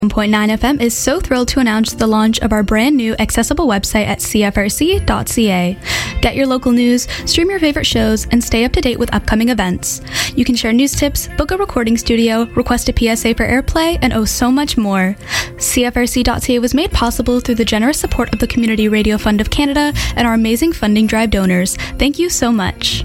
101.9 FM is so thrilled to announce the launch of our brand new accessible website at cfrc.ca. Get your local news, stream your favorite shows, and stay up to date with upcoming events. You can share news tips, book a recording studio, request a PSA for airplay, and so much more. CFRC.ca was made possible through the generous support of the Community Radio Fund of Canada and our amazing funding drive donors. Thank you so much.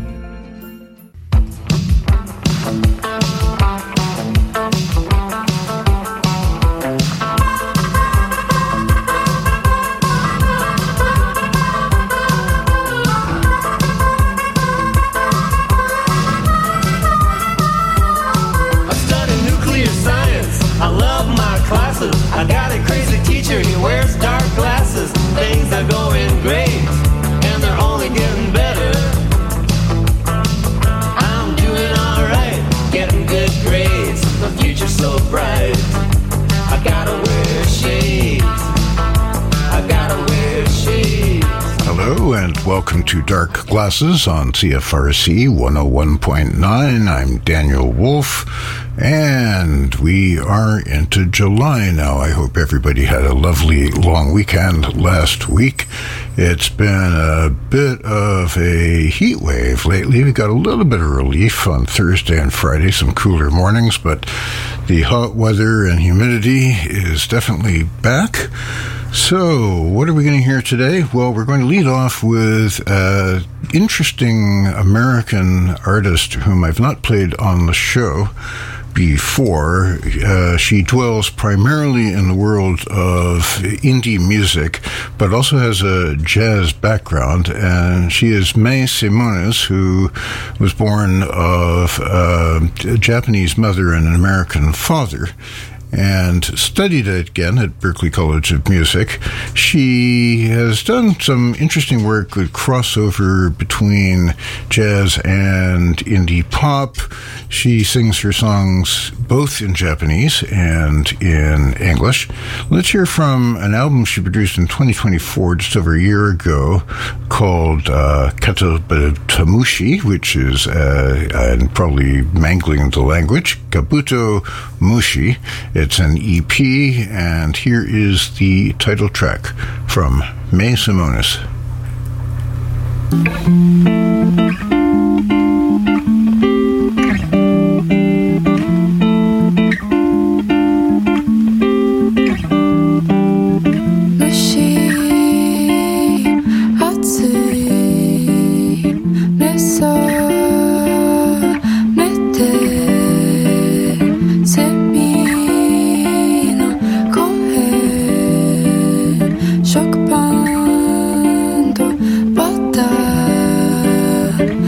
I got a crazy teacher, he wears dark glasses. Things are going great, and they're only getting better. I'm doing alright, getting good grades. The future's so bright. I gotta wear shades. I gotta wear shades. Hello and welcome to Dark Glasses on CFRC 101.9. I'm Daniel Wolf, and we are into July now. I hope everybody had a lovely long weekend last week. It's been a bit of a heat wave lately. We got a little bit of relief on Thursday and Friday, some cooler mornings, but the hot weather and humidity is definitely back. So, what are we going to hear today? Well, we're going to lead off with an interesting American artist whom I've not played on the show before. She dwells primarily in the world of indie music, but also has a jazz background, and she is May Simonis, who was born of a Japanese mother and an American father, and studied again at Berklee College of Music. She has done some interesting work with crossover between jazz and indie pop. She sings her songs both in Japanese and in English. Let's hear from an album she produced in 2024, just over a year ago, called Kabuto which is, I'm probably mangling the language, Kabuto Mushi. It's an EP, and here is the title track from May Simonis. Shock band och butter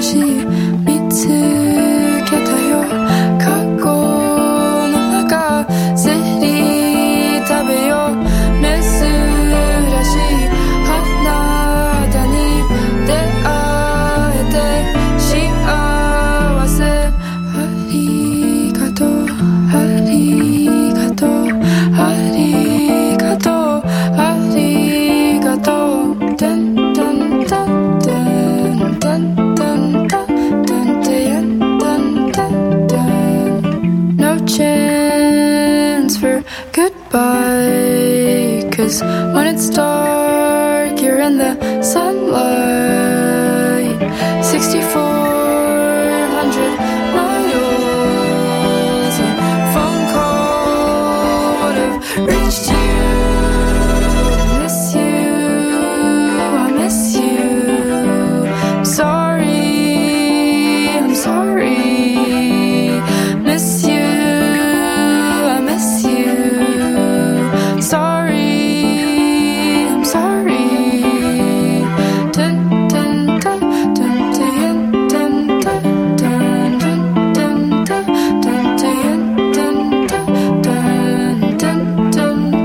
し見つけたよ過去の中ゼリー食べよう珍しいあなたに出会えて幸せありがとうありがとうありがとうありがとうタンタンタンタンタンタンタンタンタンタンタン No chance for goodbye 'cause when it's dark you're in the sunlight 6400 miles a phone call would have reached you miss you I miss you sorry I'm sorry miss you I miss you sorry I'm sorry dun dun dun dun dun dun dun dun dun dun dun dun dun dun dun dun dun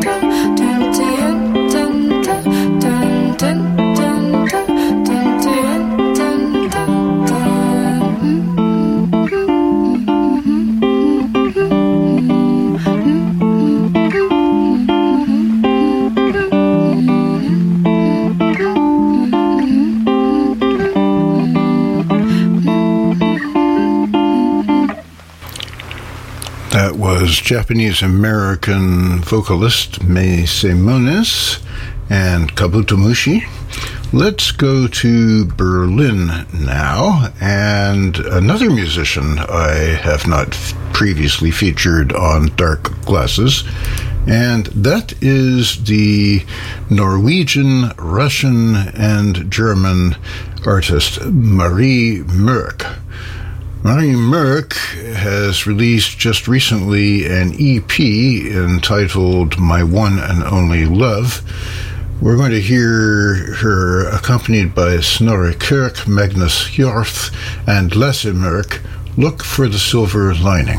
That was Japanese-American vocalist Mei Simonis and Kabutomushi. Let's go to Berlin now, and another musician I have not previously featured on Dark Glasses, and that is the Norwegian, Russian, and German artist Marie Mørk. Marie Mørk has released just recently an EP entitled My One and Only Love. We're going to hear her accompanied by Snorre Kirk, Magnus Hjorth, and Lasse Mørk, Look for the Silver Lining.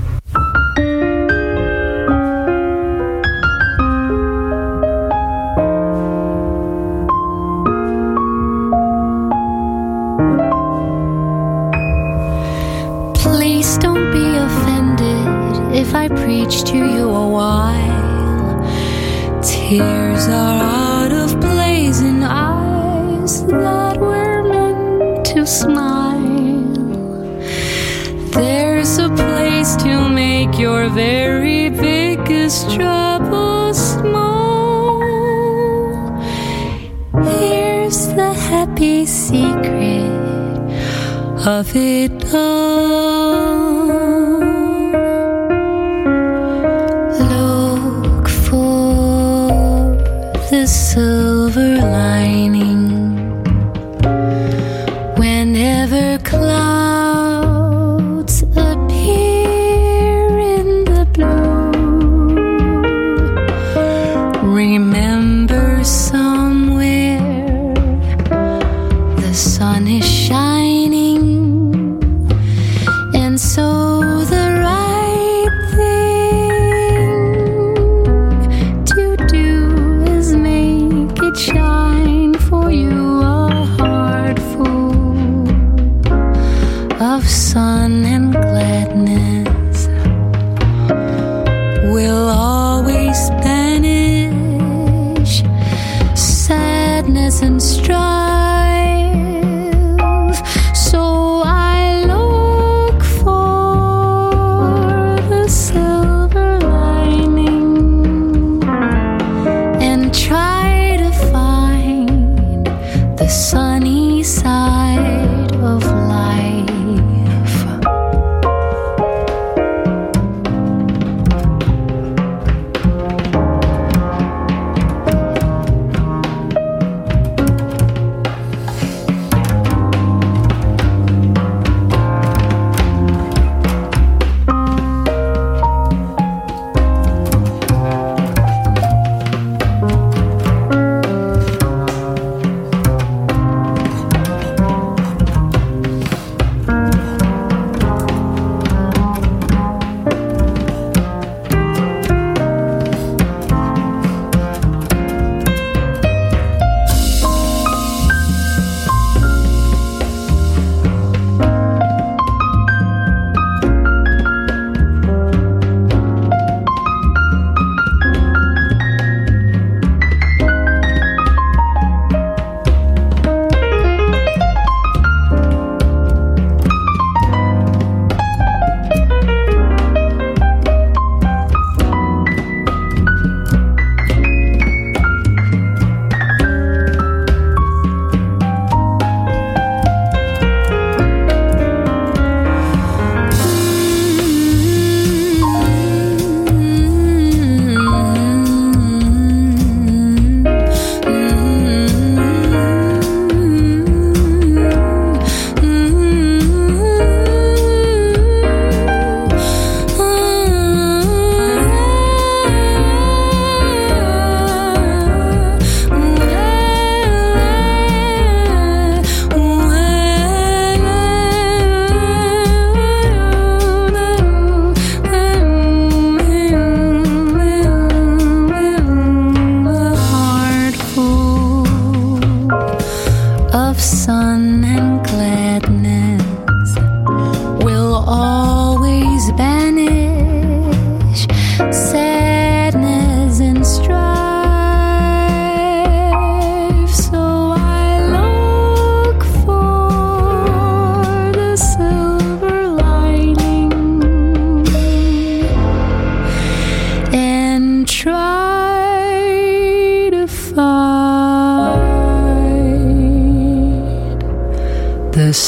Please don't be offended if I preach to you a while. Tears are out of place in eyes that were meant to smile. There's a place to make your very biggest trouble small. Here's the happy secret of it all. Look for the silver lining whenever clouds appear in the blue. Remember somewhere the sun is shining, and so the right thing to do is make it shine for you. A heart full of sun and gladness will always banish sadness and strife. So I look for the silver lining and try to find the sunny side of life.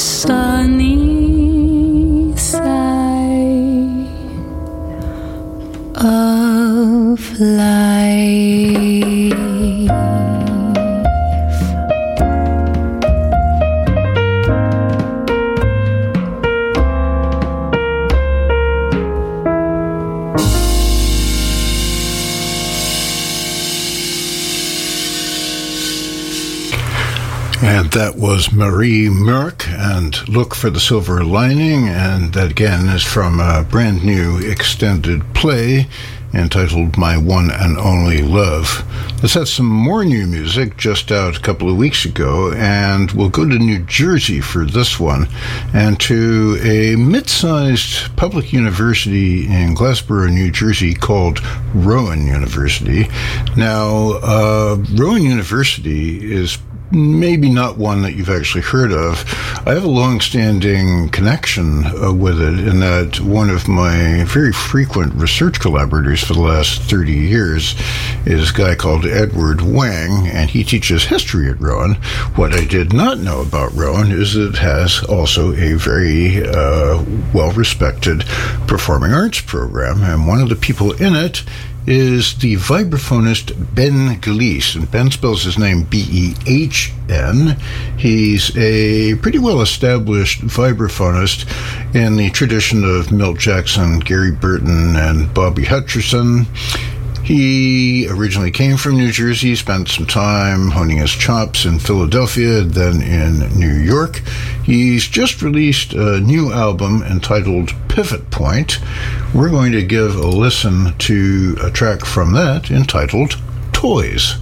sunny side of life. And that was Marie Murk and Look for the Silver Lining, and that again is from a brand new extended play entitled My One and Only Love. Let's have some more new music just out a couple of weeks ago, and we'll go to New Jersey for this one, and to a mid-sized public university in Glassboro, New Jersey called Rowan University. Now, Rowan University is maybe not one that you've actually heard of. I have a long-standing connection with it in that one of my very frequent research collaborators for the last 30 years is a guy called Edward Wang, and he teaches history at Rowan. What I did not know about Rowan is that it has also a very well-respected performing arts program, and one of the people in it is the vibraphonist Ben Glees, and Ben spells his name B-E-H-N. He's a pretty well-established vibraphonist in the tradition of Milt Jackson, Gary Burton, and Bobby Hutcherson. He originally came from New Jersey, spent some time honing his chops in Philadelphia, then in New York. He's just released a new album entitled Pivot Point. We're going to give a listen to a track from that entitled Toys.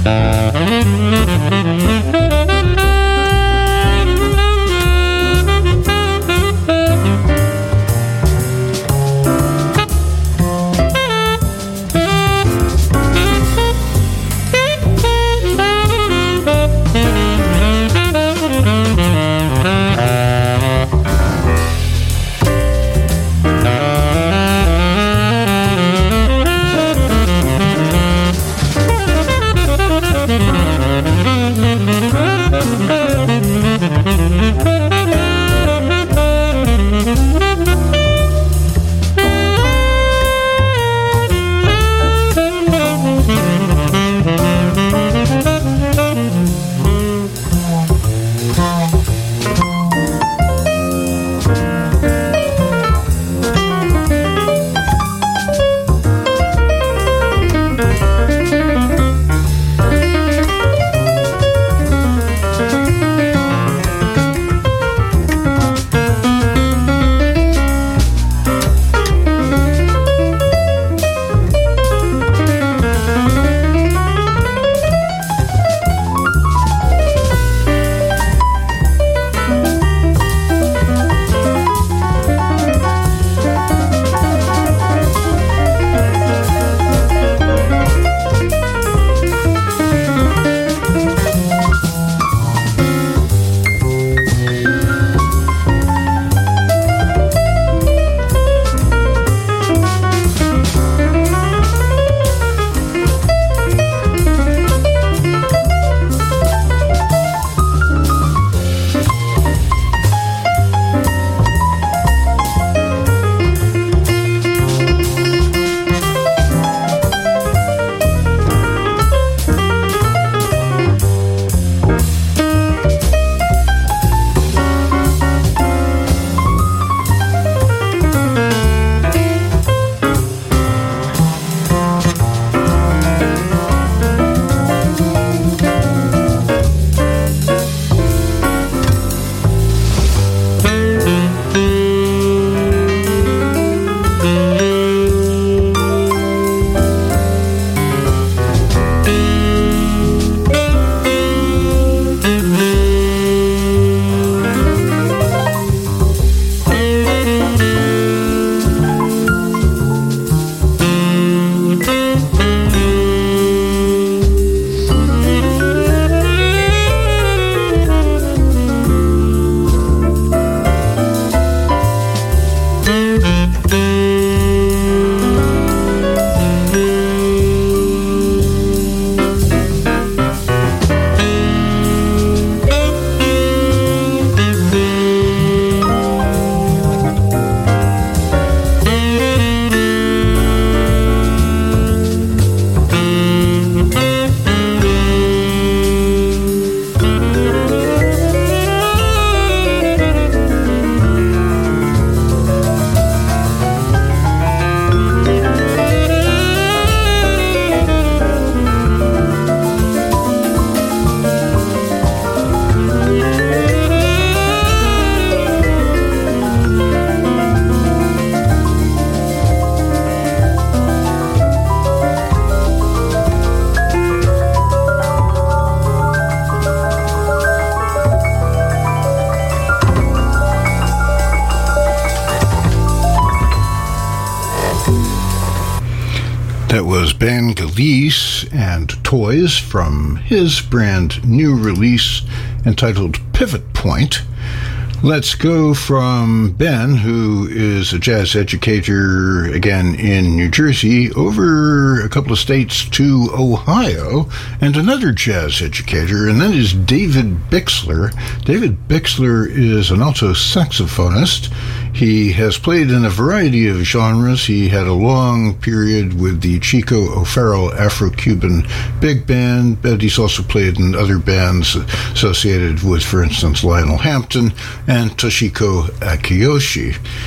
That was Ben Galice and Toys from his brand new release entitled Pivot Point. Let's go from Ben, who is a jazz educator, again in New Jersey, over a couple of states to Ohio, and another jazz educator, and that is David Bixler. David Bixler is an alto saxophonist. He has played in a variety of genres. He had a long period with the Chico O'Farrell Afro-Cuban Big Band, but he's also played in other bands associated with, for instance, Lionel Hampton and Toshiko Akiyoshi.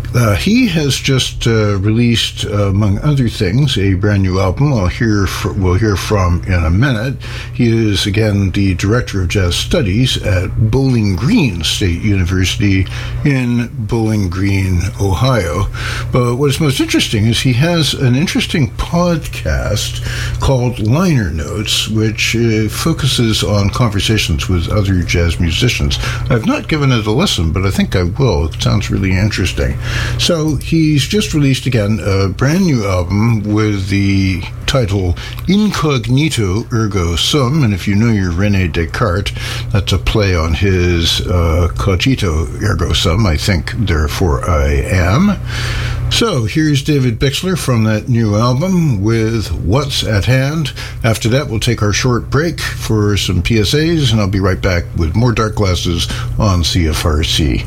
He has just released, among other things, a brand new album we'll hear from in a minute. He is, again, the Director of Jazz Studies at Bowling Green State University in Bowling Green, Ohio. But what is most interesting is he has an interesting podcast called Liner Notes, which focuses on conversations with other jazz musicians. I've not given it a listen, but I think I will. It sounds really interesting. So he's just released, again, a brand new album with the title Incognito Ergo Sum, and if you know your René Descartes, that's a play on his Cogito Ergo Sum, I think, therefore I am. So here's David Bixler from that new album with What's at Hand. After that, we'll take our short break for some PSAs, and I'll be right back with more Dark Glasses on CFRC.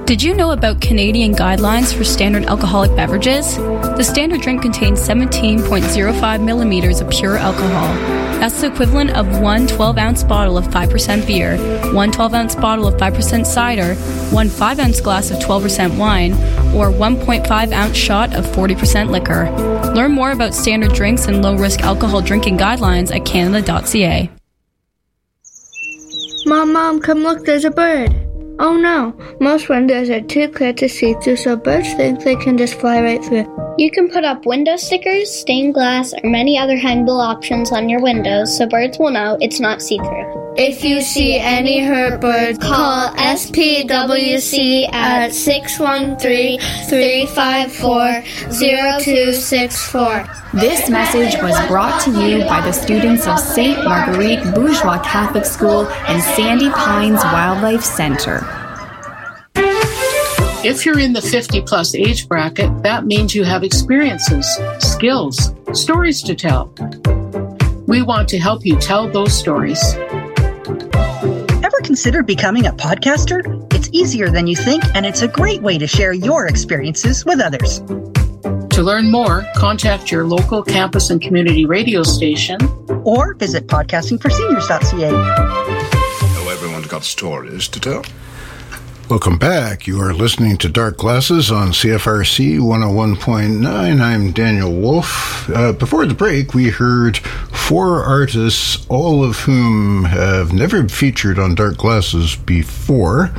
Did you know about Canadian guidelines for standard alcoholic beverages? The standard drink contains 17.05 millimeters of pure alcohol. That's the equivalent of one 12-ounce bottle of 5% beer, one 12-ounce bottle of 5% cider, one 5-ounce glass of 12% wine, or 1.5-ounce shot of 40% liquor. Learn more about standard drinks and low-risk alcohol drinking guidelines at canada.ca. Mom, come look, there's a bird. Oh no, most windows are too clear to see through, so birds think they can just fly right through. You can put up window stickers, stained glass, or many other hangable options on your windows so birds will know it's not see-through. If you see any hurt birds, call SPWC at 613-354-0264. This message was brought to you by the students of St. Marguerite Bourgeois Catholic School and Sandy Pines Wildlife Center. If you're in the 50-plus age bracket, that means you have experiences, skills, stories to tell. We want to help you tell those stories. Ever considered becoming a podcaster? It's easier than you think, and it's a great way to share your experiences with others. To learn more, contact your local campus and community radio station or visit podcastingforseniors.ca. Oh, everyone's got stories to tell. Welcome back. You are listening to Dark Glasses on CFRC 101.9. I'm Daniel Wolf. Before the break, we heard 4 artists, all of whom have never featured on Dark Glasses before,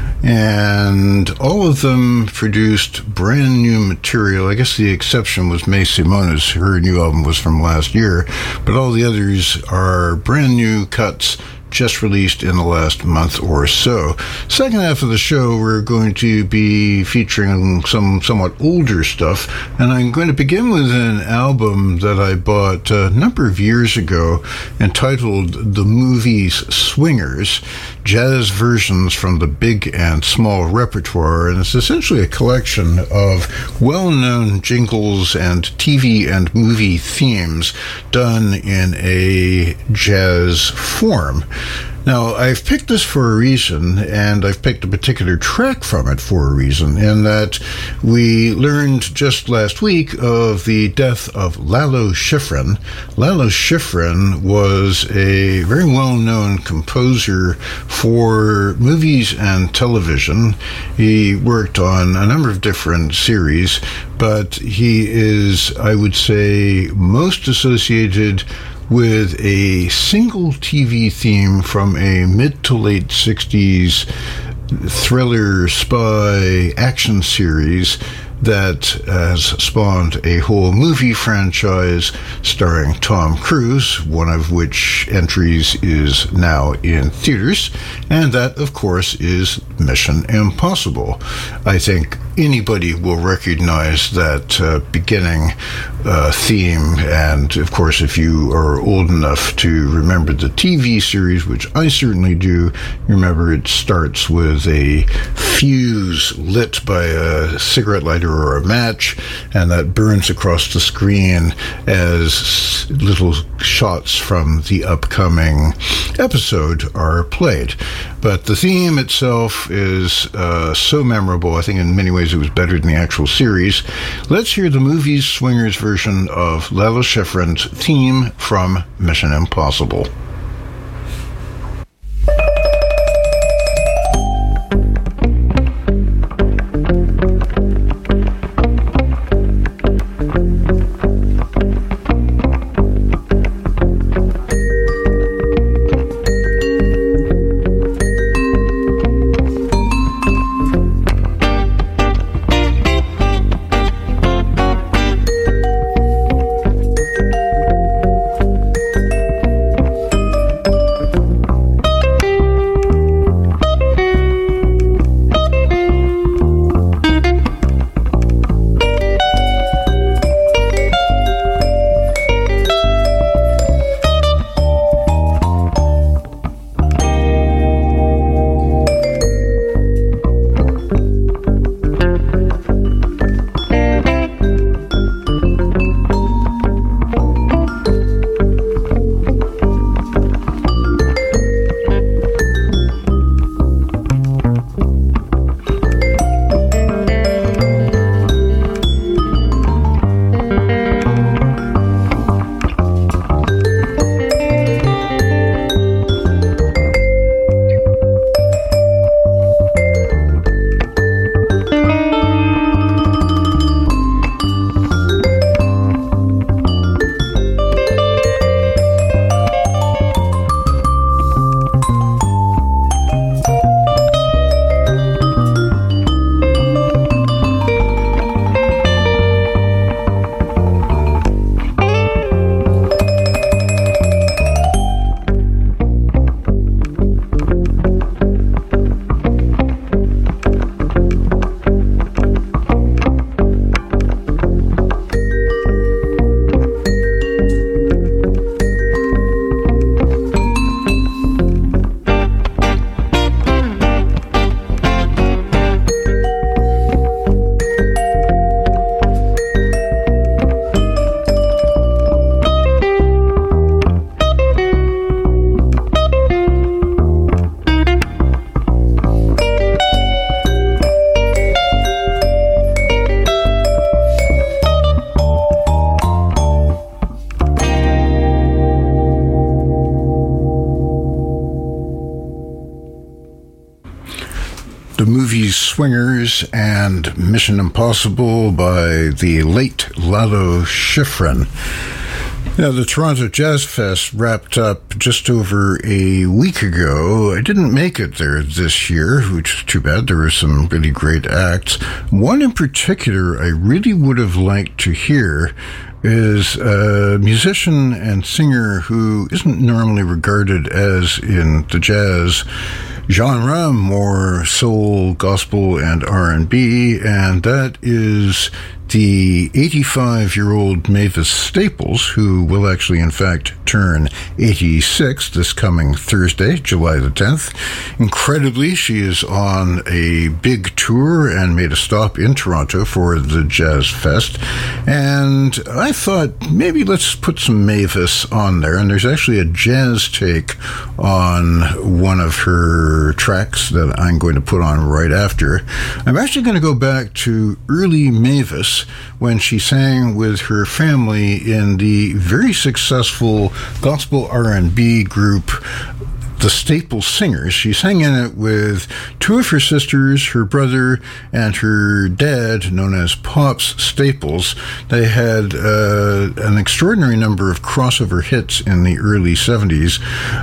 and all of them produced brand new material. I guess the exception was May Simonis. Her new album was from last year, but all the others are brand new cuts just released in the last month or so. Second half of the show, we're going to be featuring some somewhat older stuff, and I'm going to begin with an album that I bought a number of years ago entitled The Movies Swingers, jazz versions from the big and small repertoire, and it's essentially a collection of well-known jingles and TV and movie themes done in a jazz form. Now, I've picked this for a reason, and I've picked a particular track from it for a reason, in that we learned just last week of the death of Lalo Schifrin. Lalo Schifrin was a very well-known composer for movies and television. He worked on a number of different series, but he is, I would say, most associated with a single TV theme from a mid to late 60s thriller spy action series that has spawned a whole movie franchise starring Tom Cruise, one of which entries is now in theaters, and that, of course, is Mission Impossible. I think anybody will recognize that beginning theme, and of course, if you are old enough to remember the TV series, which I certainly do, remember it starts with a fuse lit by a cigarette lighter or a match, and that burns across the screen as little shots from the upcoming episode are played. But the theme itself is so memorable. I think in many ways it was better than the actual series. Let's hear the Movies Swingers version of Lalo Schifrin's theme from Mission Impossible. the movies Swingers and Mission Impossible by the late Lalo Schifrin. Now, the Toronto Jazz Fest wrapped up just over a week ago. I didn't make it there this year, which is too bad. There were some really great acts. One in particular I really would have liked to hear is a musician and singer who isn't normally regarded as in the jazz genre, more soul, gospel, and R&B, and that is the 85-year-old Mavis Staples, who will actually, in fact, turn 86 this coming Thursday, July the 10th. Incredibly, she is on a big tour and made a stop in Toronto for the Jazz Fest. And I thought, maybe let's put some Mavis on there. And there's actually a jazz take on one of her tracks that I'm going to put on right after. I'm actually going to go back to early Mavis, when she sang with her family in the very successful gospel R&B group the Staples Singers. She sang in it with two of her sisters, her brother, and her dad, known as Pops Staples. They had an extraordinary number of crossover hits in the early 70s,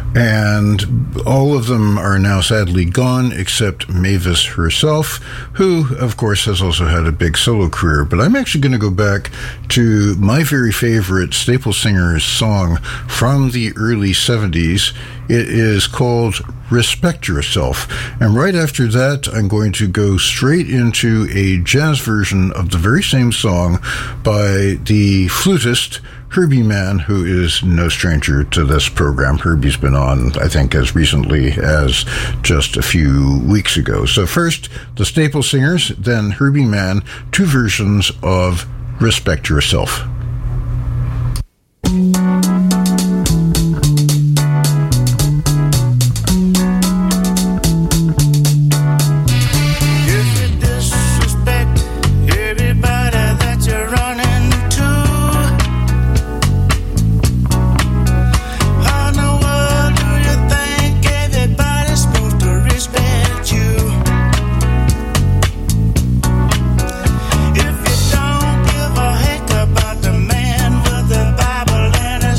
and all of them are now sadly gone, except Mavis herself, who, of course, has also had a big solo career. But I'm actually going to go back to my very favorite Staples Singers song from the early 70s. It is called Respect Yourself. And right after that, I'm going to go straight into a jazz version of the very same song by the flutist Herbie Mann, who is no stranger to this program. Herbie's been on, I think, as recently as just a few weeks ago. So first, the Staples Singers, then Herbie Mann, two versions of Respect Yourself. If you don't give a heck about the man with the Bible and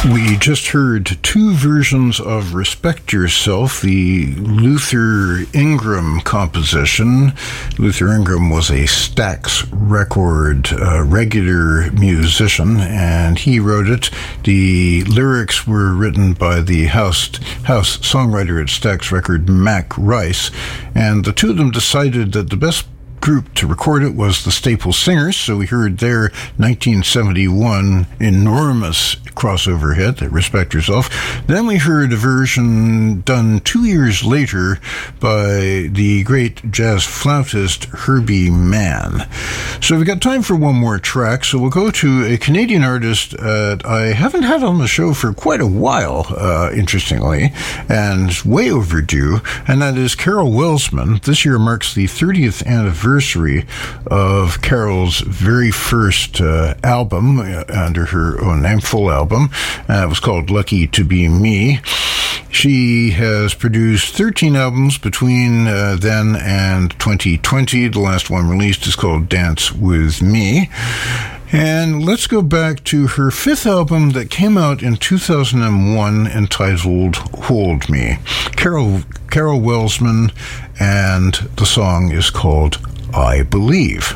We just heard two versions of Respect Yourself, the Luther Ingram composition. Luther Ingram was a Stax record regular musician, and he wrote it. The lyrics were written by the house songwriter at Stax Record, Mac Rice, and the two of them decided that the best group to record it was the Staple Singers, so we heard their 1971 enormous crossover hit, Respect Yourself. Then we heard a version done 2 years later by the great jazz flautist Herbie Mann. So we've got time for one more track, so we'll go to a Canadian artist I haven't had on the show for quite a while, interestingly, and way overdue, and that is Carol Welsman. This year marks the 30th anniversary of Carol's very first album under her own name, full album. It was called Lucky to Be Me. She has produced 13 albums between then and 2020. The last one released is called Dance With Me. And let's go back to her fifth album that came out in 2001 entitled Hold Me. Carol Welsman, and the song is called I Believe.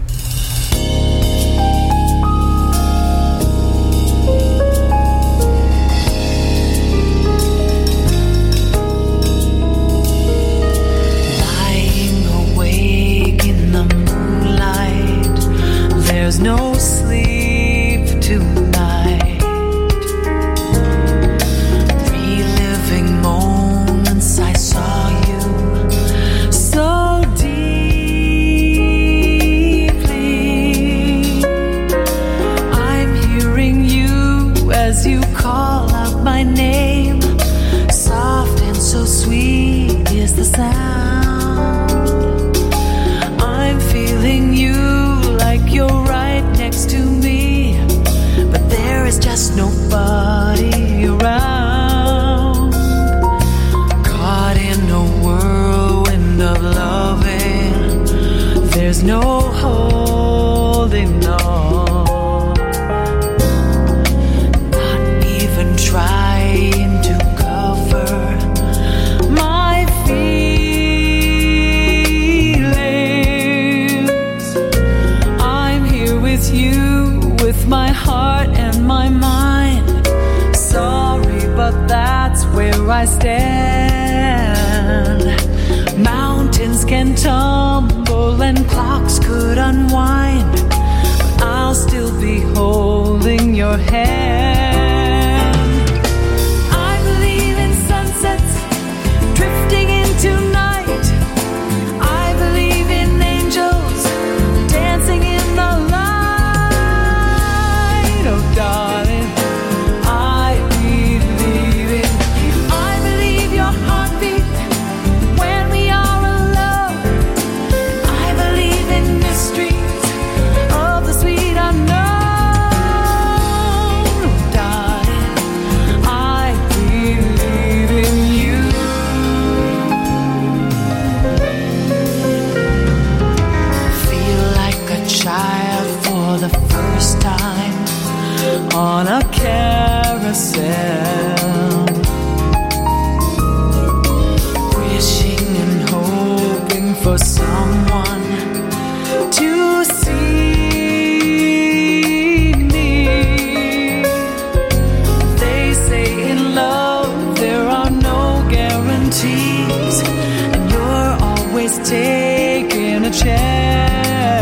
Lying awake in the moonlight, there's no sleep tonight. Reliving moments I saw you so as you call out my name. Soft and so sweet is the sound. I'm feeling you like you're right next to me, but there is just nobody around. Caught in a whirlwind of loving, there's no holding on. Trying to cover my feelings. I'm here with you, with my heart and my mind. Sorry, but that's where I stand. Mountains can tumble and clocks could unwind, but I'll still be holding your hand. Drifting into night, I believe in angels dancing in the light. Oh darling, I believe in you. I believe your heartbeat when we are alone. I believe in mysteries of the sweet unknown. Oh darling, I believe in you. Child for the first time on a carousel, wishing and hoping for someone to see me. They say in love there are no guarantees, and you're always taking a chance.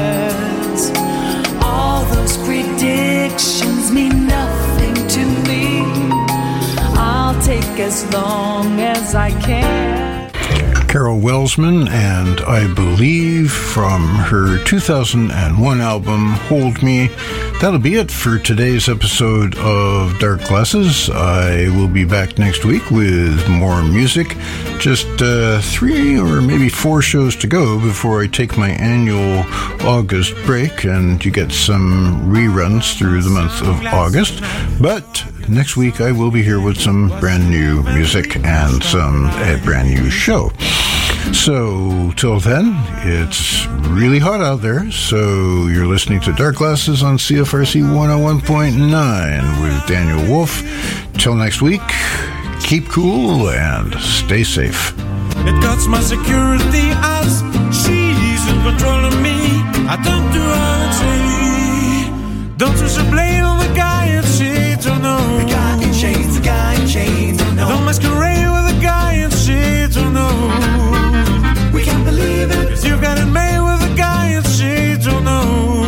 All those predictions mean nothing to me. I'll take as long as I can. Carol Welsman and I Believe from her 2001 album Hold Me. That'll be it for today's episode of Dark Glasses. I will be back next week with more music. Just 3 or maybe 4 shows to go before I take my annual August break, and you get some reruns through the month of August. But next week I will be here with some brand new music and a brand new show. So till then, it's really hot out there, so you're listening to Dark Glasses on CFRC 101.9 with Daniel Wolf. Till next week, keep cool and stay safe. It cuts my security as she's in control of me. I don't do her say. Don't push the blame on the guy in shades, oh no. The guy in shades, the guy in shades, oh no. Don't masquerade with the guy in shades, oh no. We can't believe it, 'cause you got it made with the guy in shades, oh no.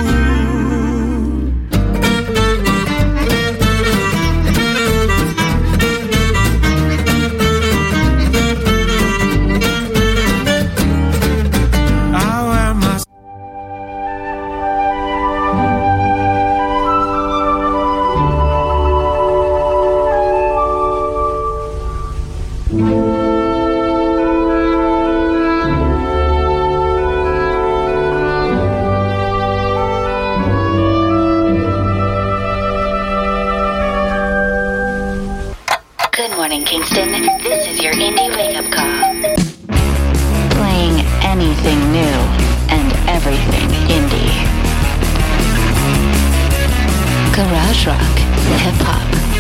Good morning, Kingston. This is your indie wake-up call. Playing anything new and everything indie. Garage rock, hip-hop,